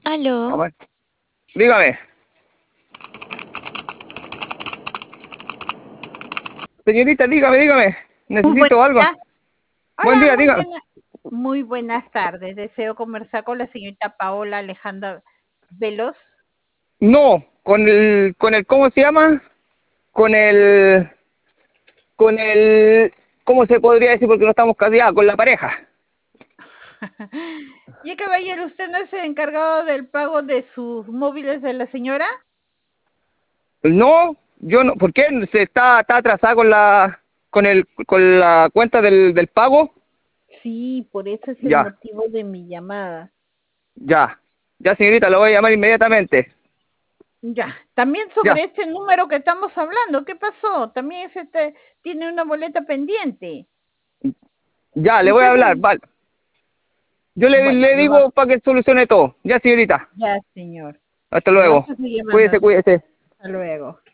Aló, A ver, dígame, señorita, dígame, muy buenos necesito algo. días. Buen Hola, día, dígame. muy buenas tardes. Deseo conversar con la señorita Paola Alejandra Veloz. No, ¿cómo se llama? Con el, con el, ¿cómo se podría decir? Porque no estamos casados, con la pareja. Y caballero, ¿usted no es el encargado del pago de sus móviles de la señora? No, yo no, ¿por qué está atrasada con la cuenta del pago? Sí, por eso es el Ya, motivo de mi llamada. ya, ya, señorita, lo voy a llamar inmediatamente. Ya, también Ya, sobre este número que estamos hablando, ¿qué pasó? También tiene una boleta pendiente. ya, le voy a Usted hablar, es, vale. Yo bueno, le digo para que solucione todo. Ya, señorita, ya, señor. hasta Le luego. vamos a seguir llamando. Cuídese. Hasta luego.